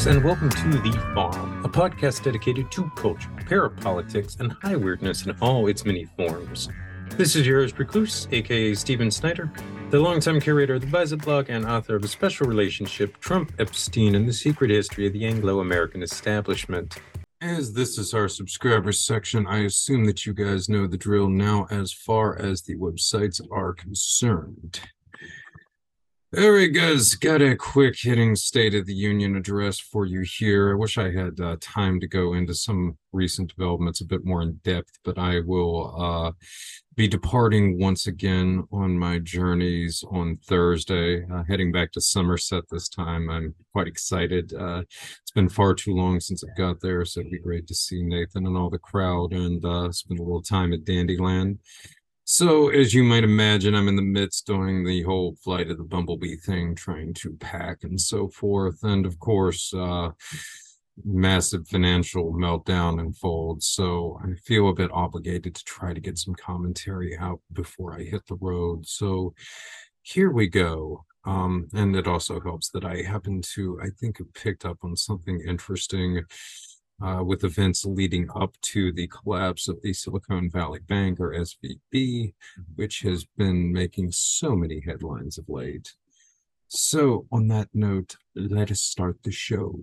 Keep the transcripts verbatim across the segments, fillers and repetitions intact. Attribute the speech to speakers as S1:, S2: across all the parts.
S1: folks, and welcome to The Farm, a podcast dedicated to culture, parapolitics, and high weirdness in all its many forms. This is your host, Recluse, aka Steven Snyder, the longtime curator of the Visit blog and author of A Special Relationship, Trump, Epstein, and the Secret History of the Anglo-American Establishment. As this is our subscribers section, I assume that you guys know the drill now as far as the websites are concerned. All right, guys, got a quick hitting State of the Union address for you here. I wish I had uh, time to go into some recent developments a bit more in depth, but I will uh, be departing once again on my journeys on Thursday, uh, heading back to Somerset this time. I'm quite excited. Uh, it's been far too long since I got there, so it'd be great to see Nathan and all the crowd and uh, spend a little time at Dandyland. So, as you might imagine, I'm in the midst doing the whole Flight of the Bumblebee thing, trying to pack and so forth. And of course, uh, massive financial meltdown unfolds. So I feel a bit obligated to try to get some commentary out before I hit the road. So here we go. Um, and it also helps that I happen to, I think, have picked up on something interesting Uh, with events leading up to the collapse of the Silicon Valley Bank, or S V B, which has been making so many headlines of late. So, on that note, let us start the show.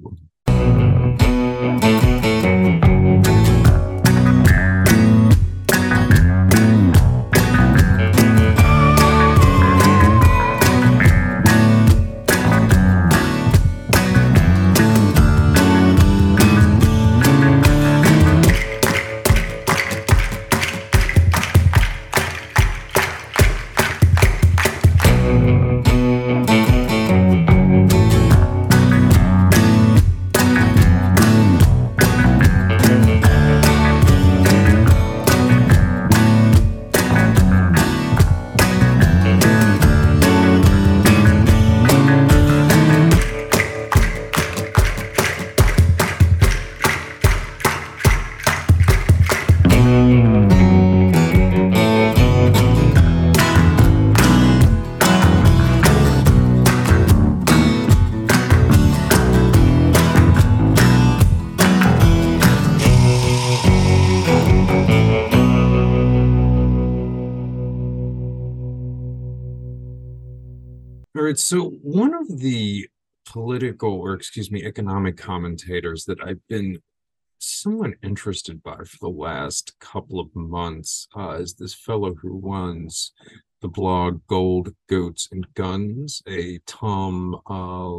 S1: All right, so one of the political, or excuse me, economic commentators that I've been somewhat interested by for the last couple of months uh, is this fellow who runs the blog Gold, Goats, and Guns, a Tom uh,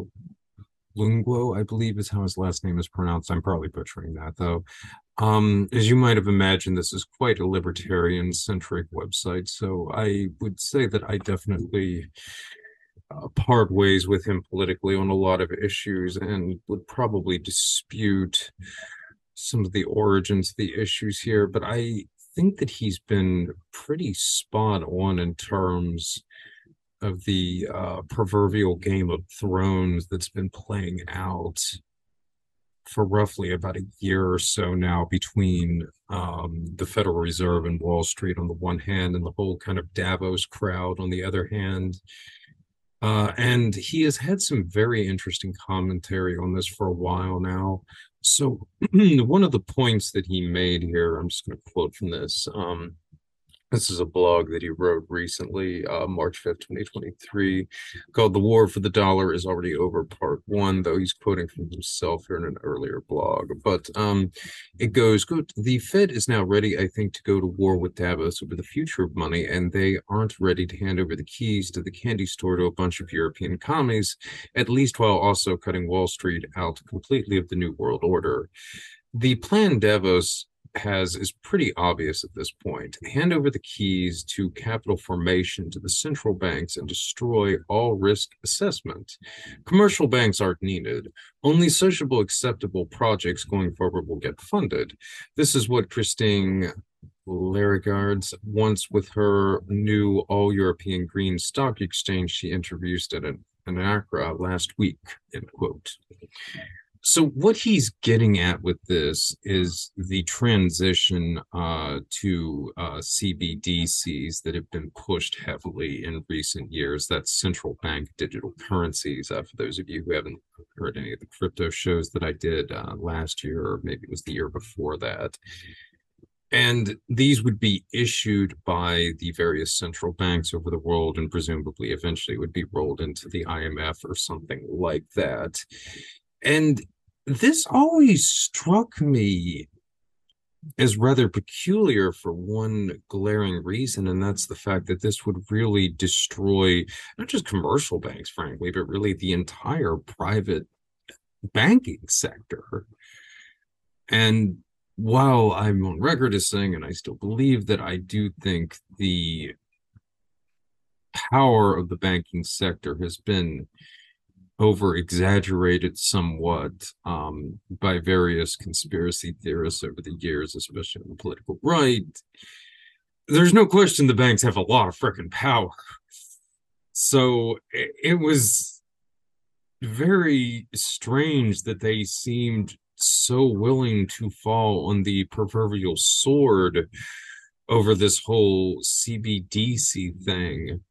S1: Lungo, I believe is how his last name is pronounced. I'm probably butchering that, though. Um, as you might have imagined, this is quite a libertarian-centric website, so I would say that I definitely Uh, part ways with him politically on a lot of issues, and would probably dispute some of the origins of the issues here. But I think that he's been pretty spot on in terms of the uh, proverbial Game of Thrones that's been playing out for roughly about a year or so now between um, the Federal Reserve and Wall Street on the one hand, and the whole kind of Davos crowd on the other hand. Uh, and he has had some very interesting commentary on this for a while now. So one of the points that he made here, I'm just going to quote from this. Um, this is a blog that he wrote recently, uh, March fifth, twenty twenty-three, called The War for the Dollar is Already Over, Part One, though he's quoting from himself here in an earlier blog. But um, it goes, the Fed is now ready, I think, to go to war with Davos over the future of money, and they aren't ready to hand over the keys to the candy store to a bunch of European commies, at least while also cutting Wall Street out completely of the New World Order. The plan Davos has is pretty obvious at this point. Hand over the keys to capital formation to the central banks and destroy all risk assessment. Commercial banks aren't needed. Only sociable, acceptable projects going forward will get funded. This is what Christine Lagarde wants with her new all-European green stock exchange she introduced at an, an Accra last week, end quote. So what he's getting at with this is the transition uh, to uh, C B D Cs that have been pushed heavily in recent years. That's central bank digital currencies. Uh, for those of you who haven't heard any of the crypto shows that I did uh, last year, or maybe it was the year before that. And these would be issued by the various central banks over the world and presumably eventually would be rolled into the I M F or something like that. And this always struck me as rather peculiar for one glaring reason, and that's the fact that this would really destroy not just commercial banks, frankly, but really the entire private banking sector. And while I'm on record as saying, and I still believe that I do think the power of the banking sector has been over exaggerated somewhat um, by various conspiracy theorists over the years, especially on the political right. There's no question the banks have a lot of freaking power. So it, it was very strange that they seemed so willing to fall on the proverbial sword over this whole C B D C thing.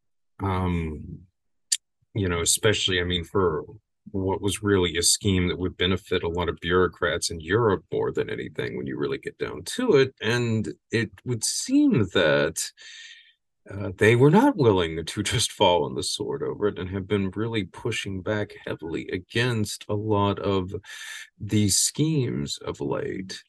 S1: Um, you know, especially, I mean, for what was really a scheme that would benefit a lot of bureaucrats in Europe more than anything when you really get down to it. And it would seem that uh, they were not willing to just fall on the sword over it and have been really pushing back heavily against a lot of these schemes of late.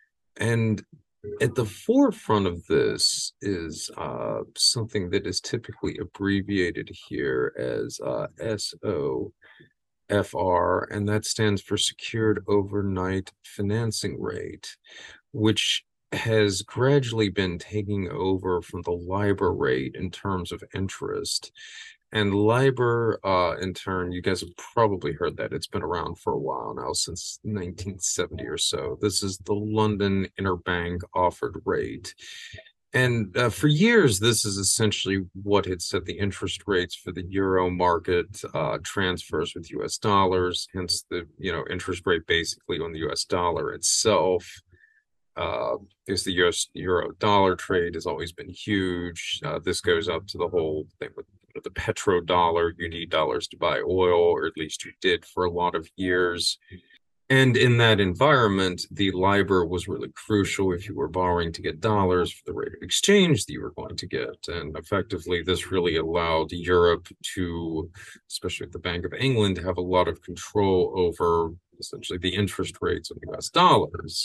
S1: And at the forefront of this is uh, something that is typically abbreviated here as uh, S O F R, and that stands for Secured Overnight Financing Rate, which has gradually been taking over from the LIBOR rate in terms of interest. And LIBOR, uh, in turn, you guys have probably heard that. It's been around for a while now, since nineteen seventy or so. This is the London Interbank Offered Rate. And uh, for years, this is essentially what had set the interest rates for the euro market uh, transfers with U S dollars, hence the you know interest rate basically on the U S dollar itself. Uh, because the U S euro dollar trade has always been huge. Uh, this goes up to the whole thing with the petrodollar. You need dollars to buy oil, or at least you did for a lot of years. And in that environment, the LIBOR was really crucial if you were borrowing to get dollars for the rate of exchange that you were going to get. And effectively, this really allowed Europe to, especially the Bank of England, to have a lot of control over essentially the interest rates of U S dollars.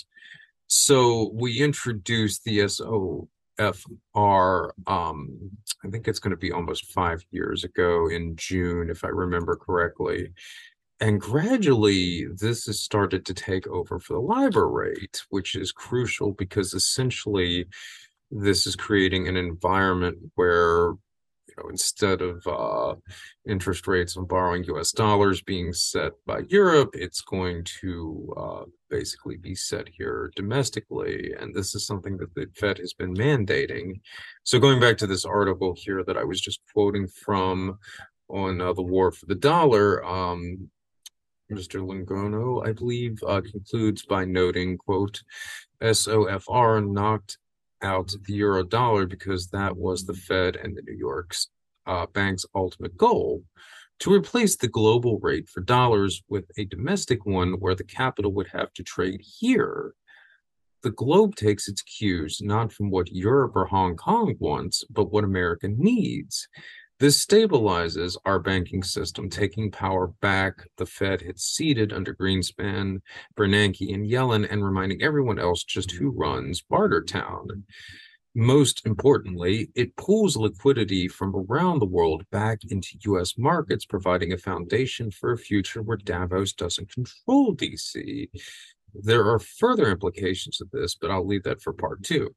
S1: So we introduced the S O F R, um, I think it's going to be almost five years ago in June, if I remember correctly. And gradually, this has started to take over for the LIBOR rate, which is crucial because essentially this is creating an environment where, you know, instead of uh, interest rates on borrowing U S dollars being set by Europe, it's going to uh, basically be set here domestically. And this is something that the Fed has been mandating. So going back to this article here that I was just quoting from on uh, the war for the dollar, um, Mister Longono, I believe, uh, concludes by noting, quote, S O F R knocked out the euro dollar because that was the Fed and the New York's uh, bank's ultimate goal, to replace the global rate for dollars with a domestic one where the capital would have to trade here. The globe takes its cues not from what Europe or Hong Kong wants, but what America needs. This stabilizes our banking system, taking power back the Fed had ceded under Greenspan, Bernanke, and Yellen, and reminding everyone else just who runs Bartertown. Most importantly, it pulls liquidity from around the world back into U S markets, providing a foundation for a future where Davos doesn't control D C. There are further implications of this, but I'll leave that for part two.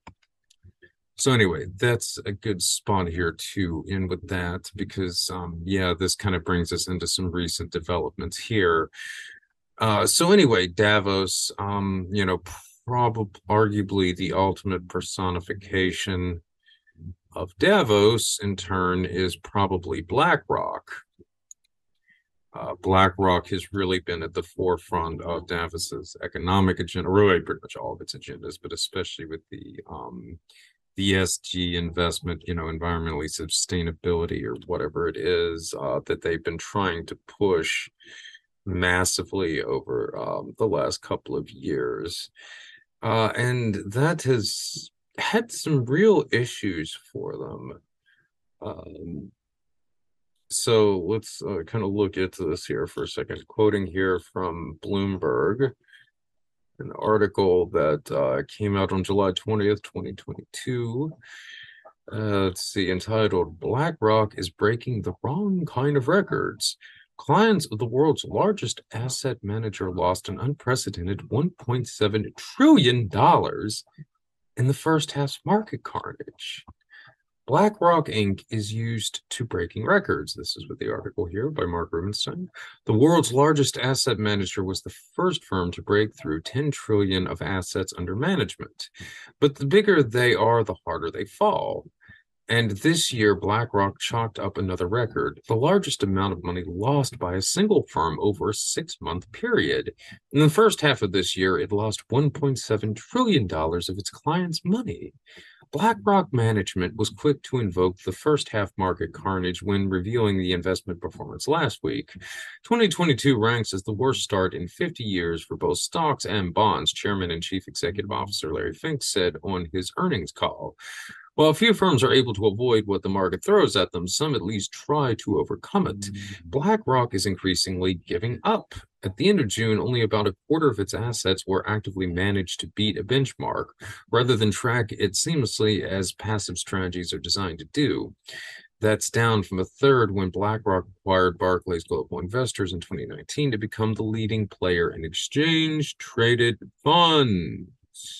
S1: So anyway, that's a good spot here to end with that because, um, yeah, this kind of brings us into some recent developments here. Uh, so anyway, Davos, um, you know, probably arguably the ultimate personification of Davos in turn is probably BlackRock. Uh, BlackRock has really been at the forefront of Davos's economic agenda, really pretty much all of its agendas, but especially with the um, the E S G investment, you know, environmentally sustainability or whatever it is uh, that they've been trying to push massively over um, the last couple of years. Uh, and that has had some real issues for them. Um, so let's uh, kind of look into this here for a second. Quoting here from Bloomberg, an article that uh, came out on July twentieth, twenty twenty-two. Uh, let's see, entitled BlackRock is Breaking the Wrong Kind of Records. Clients of the world's largest asset manager lost an unprecedented one point seven trillion dollars in the first half's market carnage. BlackRock Incorporated is used to breaking records. This is with the article here by Mark Rubenstein. The world's largest asset manager was the first firm to break through ten trillion dollars of assets under management. But the bigger they are, the harder they fall. And this year, BlackRock chalked up another record, the largest amount of money lost by a single firm over a six-month period. In the first half of this year, it lost one point seven trillion dollars of its clients' money. BlackRock management was quick to invoke the first half market carnage when revealing the investment performance last week. twenty twenty-two ranks as the worst start in fifty years for both stocks and bonds, Chairman and Chief Executive Officer Larry Fink said on his earnings call. While a few firms are able to avoid what the market throws at them, some at least try to overcome it. BlackRock is increasingly giving up. At the end of June, only about a quarter of its assets were actively managed to beat a benchmark, rather than track it seamlessly as passive strategies are designed to do. That's down from a third when BlackRock acquired Barclays Global Investors in twenty nineteen to become the leading player in exchange-traded funds,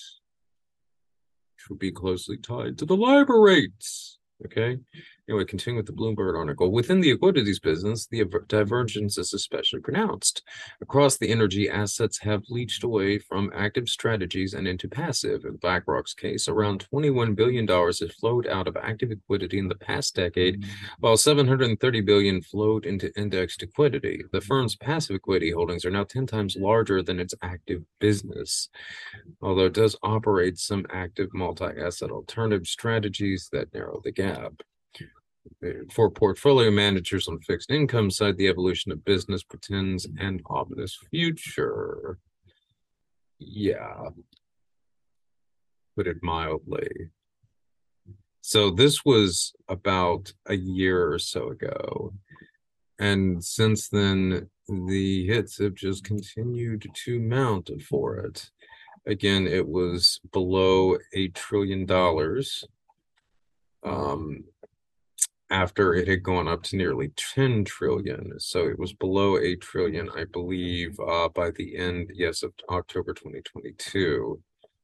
S1: will be closely tied to the LIBOR rates. Okay. Anyway, continuing with the Bloomberg article. Within the equities business, the divergence is especially pronounced. Across the energy, assets have leached away from active strategies and into passive. In BlackRock's case, around twenty-one billion dollars has flowed out of active equity in the past decade, while seven hundred thirty billion dollars flowed into indexed equity. The firm's passive equity holdings are now ten times larger than its active business, although it does operate some active multi-asset alternative strategies that narrow the gap. For portfolio managers on fixed income side, the evolution of business pretends an ominous future. Yeah, put it mildly. So this was about a year or so ago. And since then, the hits have just continued to mount for it. Again, it was below eight trillion dollars. Um, after it had gone up to nearly ten trillion. So it was below eight trillion, I believe, uh, by the end, yes, of October twenty twenty-two.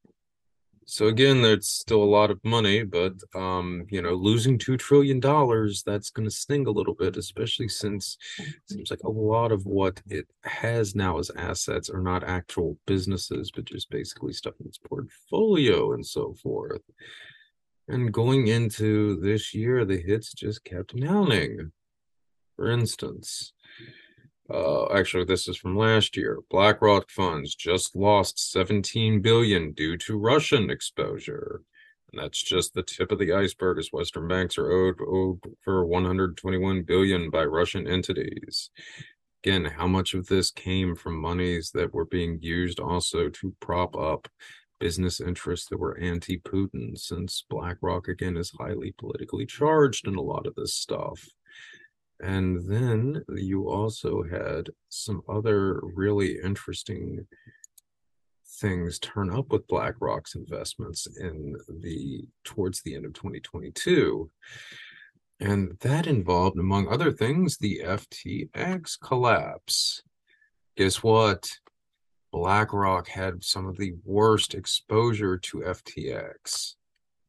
S1: So again, there's still a lot of money, but, um, you know, losing two trillion dollars, that's going to sting a little bit, especially since it seems like a lot of what it has now as assets are not actual businesses, but just basically stuff in its portfolio and so forth. And going into this year, the hits just kept mounting. For instance, uh, actually, this is from last year. BlackRock funds just lost seventeen billion dollars due to Russian exposure. And that's just the tip of the iceberg, as Western banks are owed, owed for one hundred twenty-one billion dollars by Russian entities. Again, how much of this came from monies that were being used also to prop up business interests that were anti-Putin, since BlackRock, again, is highly politically charged in a lot of this stuff. And then you also had some other really interesting things turn up with BlackRock's investments in the towards the end of twenty twenty-two. And that involved, among other things, the F T X collapse. Guess what? BlackRock had some of the worst exposure to F T X.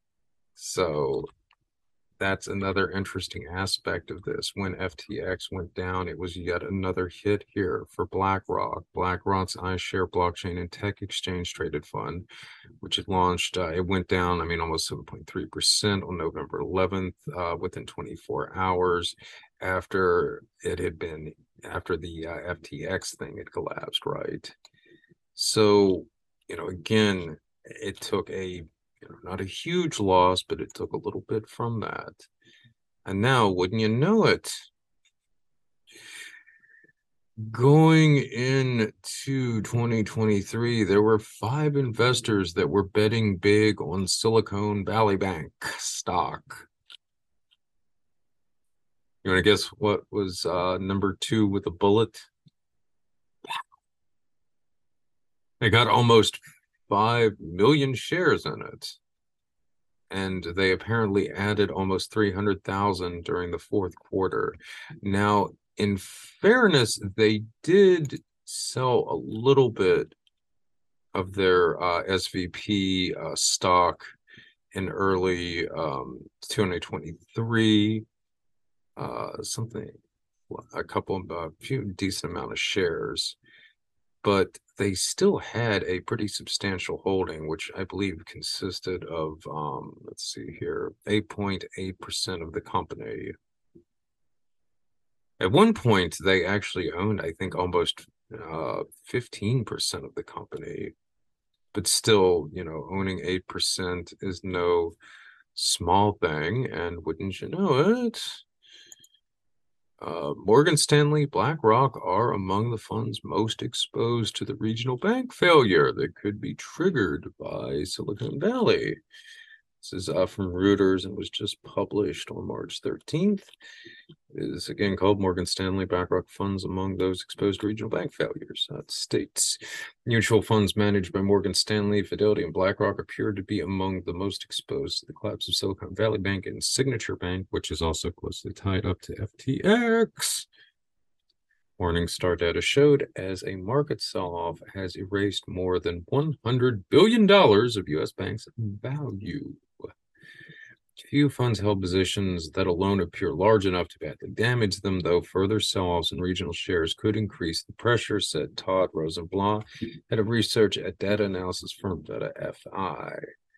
S1: So that's another interesting aspect of this. When F T X went down, it was yet another hit here for BlackRock. BlackRock's iShares blockchain and tech exchange traded fund, which had launched, uh, it went down, I mean, almost seven point three percent on November eleventh, uh, within twenty-four hours after it had been after the uh, F T X thing had collapsed, right? So, you know, again, it took a, you know, not a huge loss, but it took a little bit from that. And now, wouldn't you know it, going into twenty twenty-three, there were five investors that were betting big on Silicon Valley Bank stock. You want to guess what was uh, number two with a bullet? They got almost five million shares in it. And they apparently added almost three hundred thousand during the fourth quarter. Now, in fairness, they did sell a little bit of their uh, S V P uh, stock in early um, twenty twenty-three, uh, something, a couple of a few decent amount of shares, but they still had a pretty substantial holding, which I believe consisted of, um, let's see here, eight point eight percent of the company. At one point, they actually owned, I think, almost uh, fifteen percent of the company. But still, you know, owning eight percent is no small thing. And wouldn't you know it, uh, Morgan Stanley, BlackRock are among the funds most exposed to the regional bank failure that could be triggered by Silicon Valley. This is uh, from Reuters and was just published on March thirteenth. It is again called Morgan Stanley BlackRock funds among those exposed to regional bank failures. Uh, states mutual funds managed by Morgan Stanley, Fidelity, and BlackRock appear to be among the most exposed to the collapse of Silicon Valley Bank and Signature Bank, which is also closely tied up to F T X. Morningstar data showed as a market sell-off has erased more than one hundred billion dollars of U S banks' value. Few funds held positions that alone appear large enough to badly damage them, though further sell-offs in regional shares could increase the pressure, said Todd Rosenblatt, head of research at data analysis firm Data F I.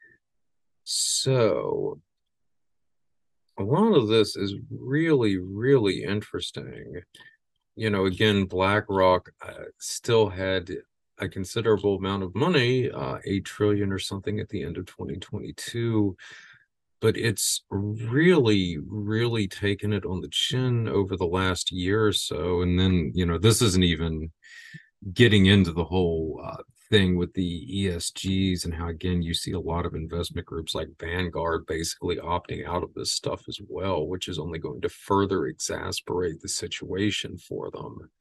S1: So, a lot of this is really, really interesting. You know, again, BlackRock uh, still had a considerable amount of money, uh, eight trillion or something at the end of twenty twenty-two. But it's really, really taken it on the chin over the last year or so. And then, you know, this isn't even getting into the whole uh, thing with the E S Gs and how, again, you see a lot of investment groups like Vanguard basically opting out of this stuff as well, which is only going to further exasperate the situation for them.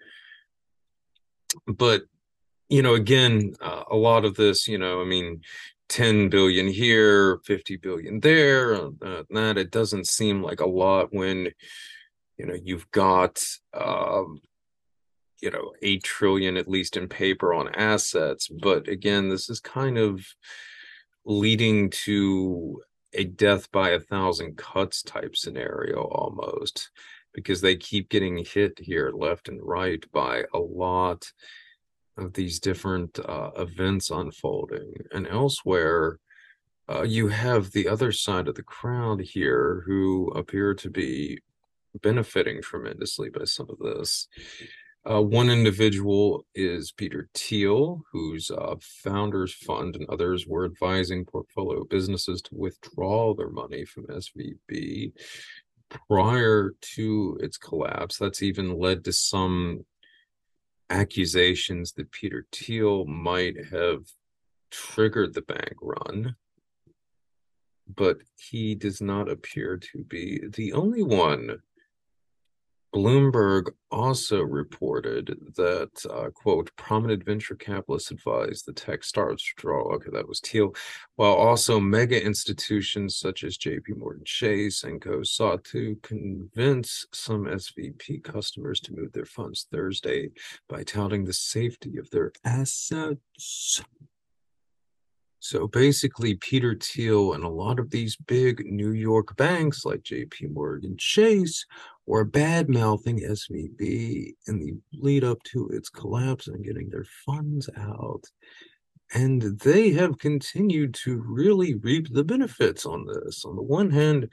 S1: But, you know, again, uh, a lot of this, you know, I mean, ten billion here, fifty billion there, uh, that it doesn't seem like a lot when, you know, you've got, um, you know, eight trillion at least in paper on assets. But again, this is kind of leading to a death by a thousand cuts type scenario almost, because they keep getting hit here left and right by a lot of these different uh, events unfolding. And elsewhere, uh, you have the other side of the crowd here who appear to be benefiting tremendously by some of this. Uh, one individual is Peter Thiel, whose uh, founders fund and others were advising portfolio businesses to withdraw their money from S V B prior to its collapse. That's even led to some accusations that Peter Thiel might have triggered the bank run, but he does not appear to be the only one. Bloomberg also reported that, uh, quote, prominent venture capitalists advised the tech startups to draw, okay, that was Thiel, while also mega institutions such as J P Morgan Chase and Co. sought to convince some S V P customers to move their funds Thursday by touting the safety of their assets. So basically, Peter Thiel and a lot of these big New York banks like J P Morgan Chase were bad-mouthing S V B in the lead up to its collapse and getting their funds out. And they have continued to really reap the benefits on this. On the one hand,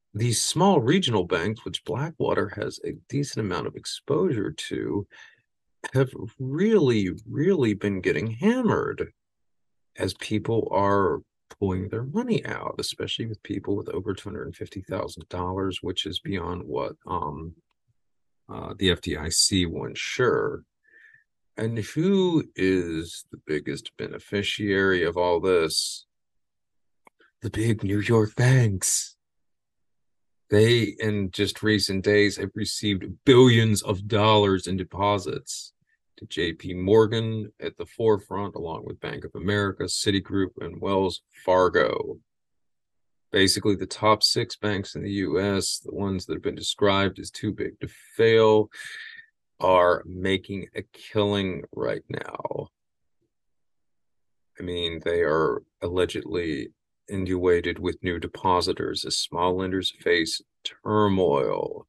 S1: these small regional banks, which Blackwater has a decent amount of exposure to, have really, really been getting hammered as people are pulling their money out, especially with people with over two hundred fifty thousand dollars, which is beyond what um, uh, the F D I C will insure. And who is the biggest beneficiary of all this? The big New York banks. They, in just recent days, have received billions of dollars in deposits to J P Morgan at the forefront, along with Bank of America, Citigroup, and Wells Fargo. Basically, the top six banks in the U S, the ones that have been described as too big to fail, are making a killing right now. I mean, they are allegedly inundated with new depositors as small lenders face turmoil,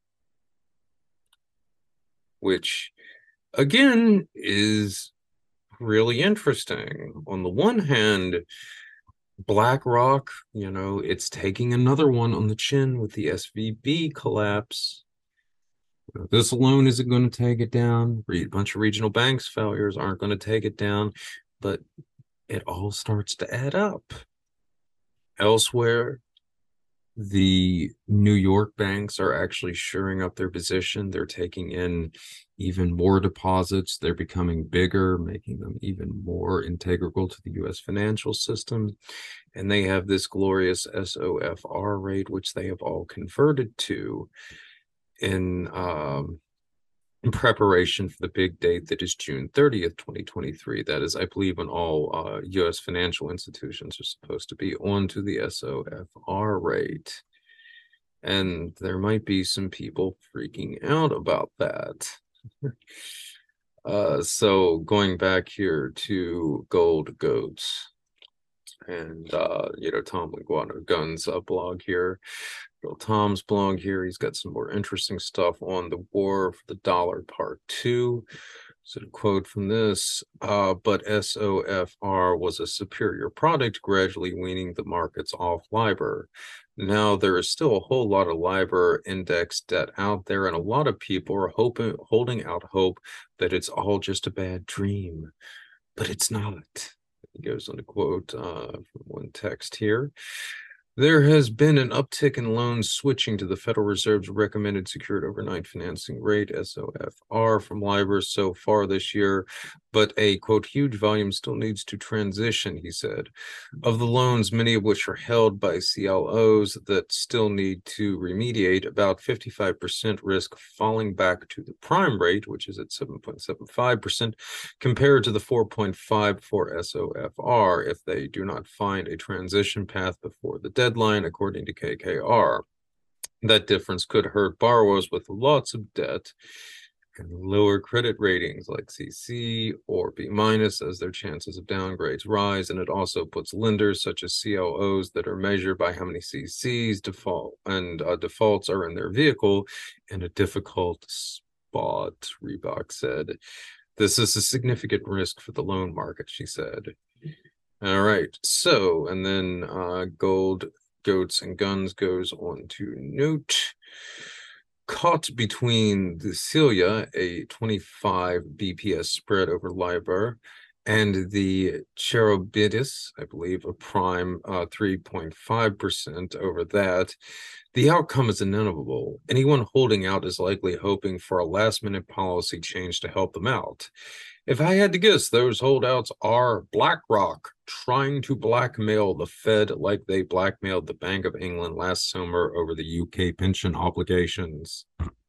S1: which again is really interesting. On the one hand, BlackRock, you know, it's taking another one on the chin with the S V B collapse. This alone isn't going to take it down. A bunch of regional banks failures aren't going to take it down, but it all starts to add up. Elsewhere, the New York banks are actually shoring up their position. They're taking in even more deposits. They're becoming bigger, making them even more integral to the U S financial system. And they have this glorious S O F R rate, which they have all converted to in um, in preparation for the big date that is June thirtieth, twenty twenty-three. That is, I believe, when all uh, U S financial institutions are supposed to be onto the S O F R rate. And there might be some people freaking out about that. uh, so going back here to Gold Goats and, uh, you know, Tom Leguano Guns uh, blog here. Tom's blog here. He's got some more interesting stuff on the war for the dollar part two. So to quote from this, uh, but S O F R was a superior product, gradually weaning the markets off LIBOR. Now there is still a whole lot of LIBOR index debt out there, and a lot of people are hoping, holding out hope that it's all just a bad dream, but it's not. He goes on to quote uh, from one text here. There has been an uptick in loans switching to the Federal Reserve's recommended secured overnight financing rate, S O F R, from LIBOR so far this year, but a, quote, huge volume still needs to transition, he said. Of the loans, many of which are held by C L Os that still need to remediate, about fifty-five percent risk falling back to the prime rate, which is at seven point seven five percent, compared to the four point five for S O F R if they do not find a transition path before the deadline, according to K K R. That difference could hurt borrowers with lots of debt and lower credit ratings like C C or B minus as their chances of downgrades rise. And it also puts lenders such as C L Os that are measured by how many C Cs default and uh, defaults are in their vehicle in a difficult spot, Reebok said. This is a significant risk for the loan market, she said. All right. So, and then uh, Gold, Goats, and Guns goes on to note, caught between the Celia, a twenty-five B P S spread over LIBOR, and the Cherubidis, I believe, a prime uh, three point five percent over that. The outcome is inevitable. Anyone holding out is likely hoping for a last-minute policy change to help them out. If I had to guess, those holdouts are BlackRock trying to blackmail the Fed like they blackmailed the Bank of England last summer over the U K pension obligations.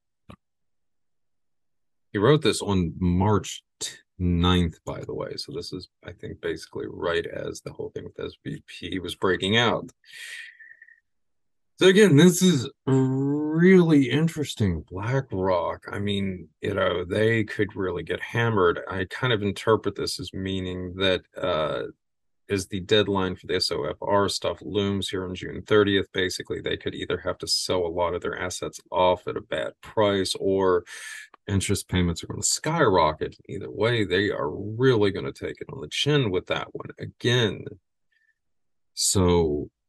S1: He wrote this on March ninth, by the way. So this is, I think, basically right as the whole thing with S V P was breaking out. So again, this is really interesting. BlackRock, I mean, you know, they could really get hammered. I kind of interpret this as meaning that uh, as the deadline for the S O F R stuff looms here on June thirtieth, basically they could either have to sell a lot of their assets off at a bad price or interest payments are going to skyrocket. Either way, they are really going to take it on the chin with that one again. So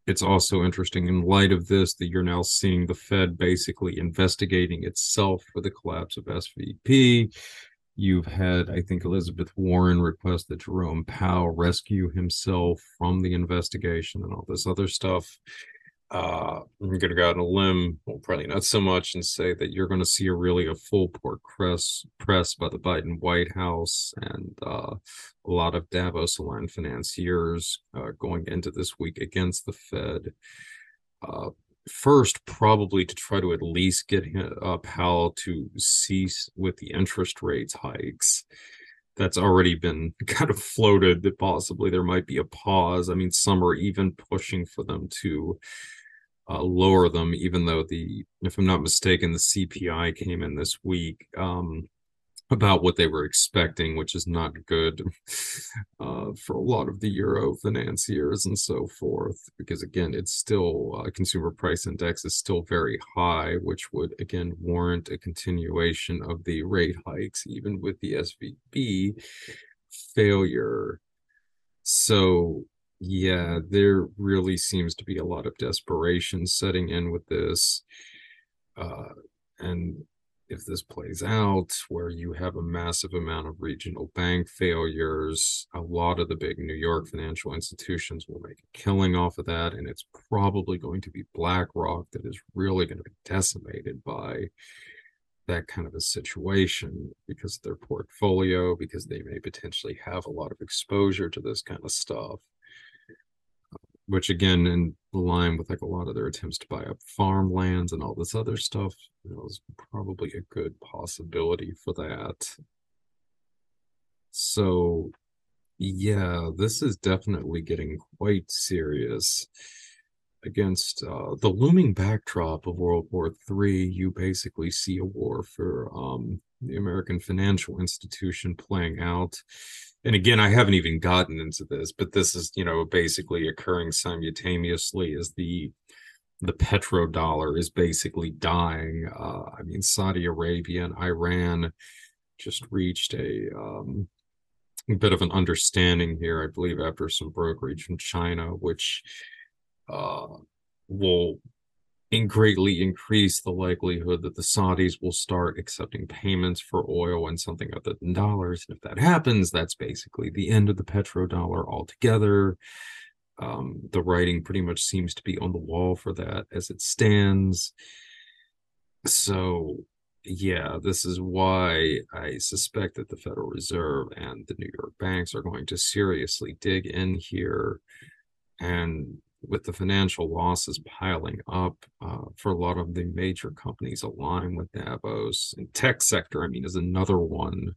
S1: it's also interesting in light of this that you're now seeing the Fed basically investigating itself for the collapse of S V B. You've had, I think, Elizabeth Warren request that Jerome Powell rescue himself from the investigation and all this other stuff. Uh, I'm going to go out on a limb, well, probably not so much, and say that you're going to see a really a full court press press by the Biden White House and uh, a lot of Davos aligned financiers uh, going into this week against the Fed. Uh, first, probably to try to at least get uh, Powell to cease with the interest rates hikes. That's already been kind of floated that possibly there might be a pause. I mean, some are even pushing for them to uh, lower them, even though the, if I'm not mistaken, the C P I came in this week um, about what they were expecting, which is not good uh, for a lot of the Euro financiers and so forth, because again, it's still, uh, consumer price index is still very high, which would again warrant a continuation of the rate hikes, even with the S V B failure. So yeah, there really seems to be a lot of desperation setting in with this. Uh, and if this plays out, where you have a massive amount of regional bank failures, a lot of the big New York financial institutions will make a killing off of that. And it's probably going to be BlackRock that is really going to be decimated by that kind of a situation because of their portfolio, because they may potentially have a lot of exposure to this kind of stuff, which again, in line with like a lot of their attempts to buy up farmlands and all this other stuff, you know, is probably a good possibility for that. So yeah, this is definitely getting quite serious. Against uh, the looming backdrop of World War Three, you basically see a war for um, the American financial institution playing out. And again, I haven't even gotten into this, but this is, you know, basically occurring simultaneously as the the petrodollar is basically dying. Uh, I mean, Saudi Arabia and Iran just reached a um, bit of an understanding here, I believe, after some brokerage from China, which uh, will in greatly increase the likelihood that the Saudis will start accepting payments for oil and something other than dollars. And if that happens, that's basically the end of the petrodollar altogether. Um, the writing pretty much seems to be on the wall for that as it stands. So, yeah, this is why I suspect that the Federal Reserve and the New York banks are going to seriously dig in here. And with the financial losses piling up uh, for a lot of the major companies aligned with Davos, and tech sector, I mean, is another one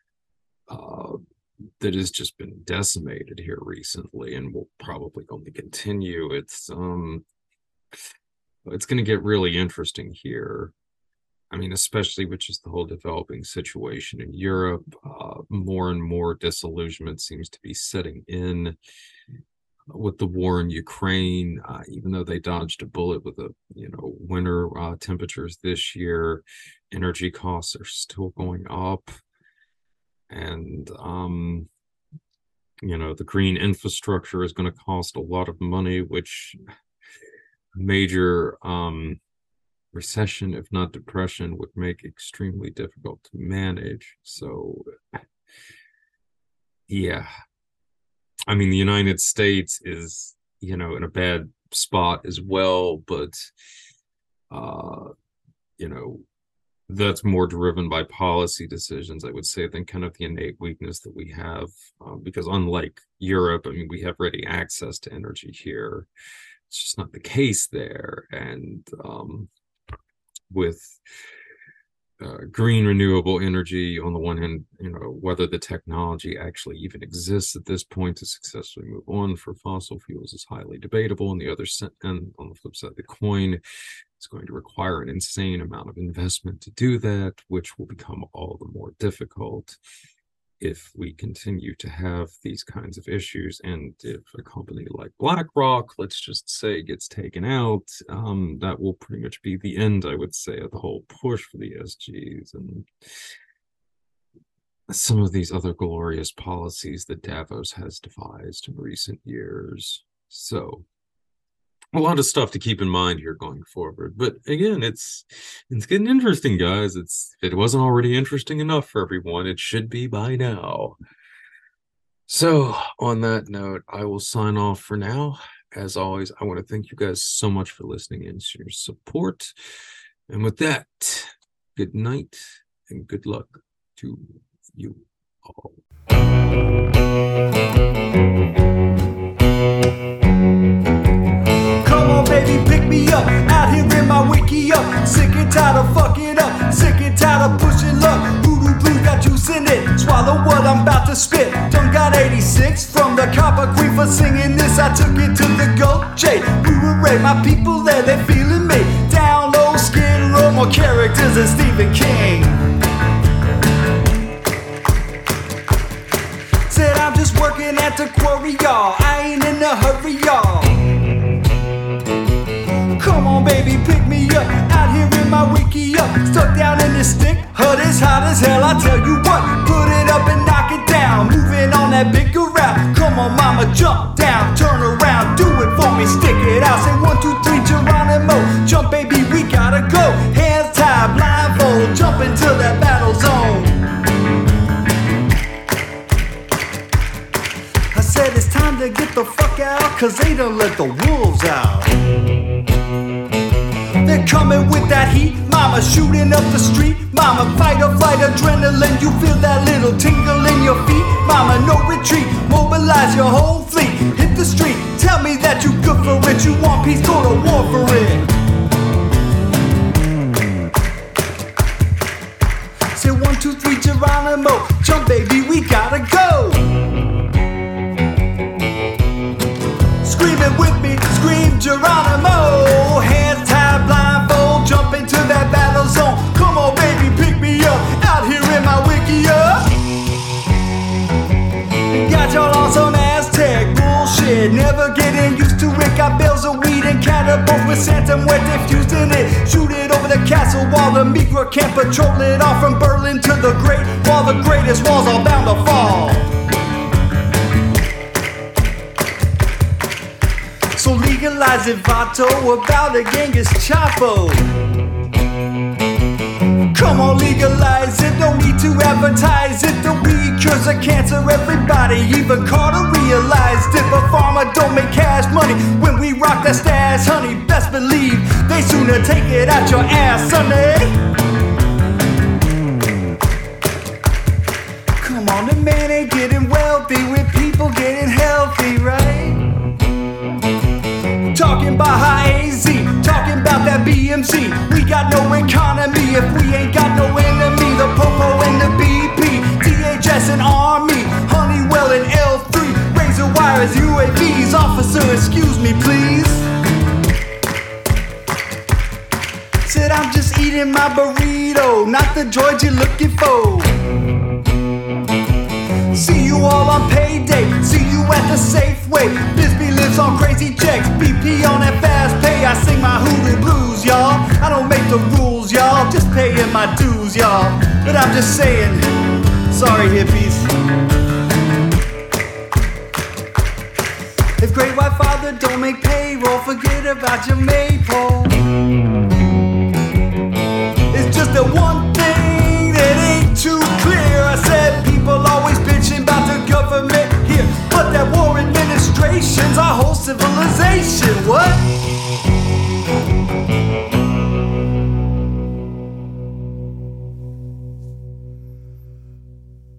S1: uh, that has just been decimated here recently and will probably only continue. It's um, it's going to get really interesting here. I mean, especially with just the whole developing situation in Europe, uh, more and more disillusionment seems to be setting in with the war in Ukraine, uh, even though they dodged a bullet with the, you know, winter uh, temperatures this year, energy costs are still going up. And, um, you know, the green infrastructure is going to cost a lot of money, which major um, recession, if not depression, would make extremely difficult to manage. So, yeah, I mean, the United States is, you know, in a bad spot as well, but, uh, you know, that's more driven by policy decisions, I would say, than kind of the innate weakness that we have. Um, because unlike Europe, I mean, we have ready access to energy here. It's just not the case there. And um, with uh, green renewable energy on the one hand, you know, whether the technology actually even exists at this point to successfully move on for fossil fuels is highly debatable. And the other and on the flip side of the coin, it's going to require an insane amount of investment to do that, which will become all the more difficult if we continue to have these kinds of issues. And if a company like BlackRock, let's just say, gets taken out, um, that will pretty much be the end, I would say, of the whole push for the E S Gs and some of these other glorious policies that Davos has devised in recent years. So a lot of stuff to keep in mind here going forward. But again, it's it's getting interesting, guys. It's if it wasn't already interesting enough for everyone, it should be by now. So on that note, I will sign off for now. As always, I want to thank you guys so much for listening and your support. And with that, good night and good luck to you all.
S2: Come on, baby, pick me up. Out here in my wiki up. Sick and tired of fucking up. Sick and tired of pushing luck. Voodoo blue got juice in it. Swallow what I'm about to spit. Done got eighty-six from the Copper Queen for singing this. I took it to the Gold J. Hooray, my people there, they feeling me. Down low, Skid Row, more characters than Stephen King. Said I'm just working at the quarry, y'all. I ain't in a hurry, y'all. Come on, baby, pick me up. Out here in my wiki up. Stuck down in this stick. Hut is hot as hell, I tell you what. Put it up and knock it down. Moving on that bigger route. Come on, mama, jump down. Turn around, do it for me. Stick it out. Say one, two, three, Geronimo. Jump, baby, we gotta go. Hands tied, blindfold. Jump into that battle zone. I said it's time to get the fuck out, cause they done let the wolves out. They're coming with that heat, mama, shooting up the street. Mama, fight or flight adrenaline, you feel that little tingle in your feet. Mama, no retreat, mobilize your whole fleet. Hit the street, tell me that you good for it. You want peace, go to war for it. Say one, two, three, Geronimo. Jump, baby, we gotta go. Screaming with me, scream Geronimo. Hands tied, blindfold, jump into that battle zone. Come on, baby, pick me up. Out here in my wiki up. Got y'all on some Aztec bullshit. Never getting used to it. Got bales of weed and catapults with Santa Muerte fused in it. Shoot it over the castle wall. The Migra can't patrol it all. From Berlin to the Great Wall. The greatest walls are bound to fall. So legalize it, Vato, about a Genghis Chapo. Come on, legalize it, don't need to advertise it. The weed cures the cancer, everybody, even Carter realized it. But pharma don't make cash money when we rock that stash, honey. Best believe they sooner take it out your ass, sonny. Come on, the man ain't getting wealthy with people getting healthy, right? Talking about high A Z, talking about that B M C. We got no economy if we ain't got no enemy. The Popo and the B P, T H S and Army, Honeywell and L three, razor wires, U A Vs. Officer, excuse me, please. Said I'm just eating my burrito, not the droid you're looking for. See you all on payday, see you at the Safeway. Bisbee lives on crazy checks, B P on that fast pay. I sing my hoodoo blues, y'all. I don't make the rules, y'all. Just paying my dues, y'all. But I'm just saying, sorry hippies. If Great White Father don't make payroll, forget about your maypole. It's just that one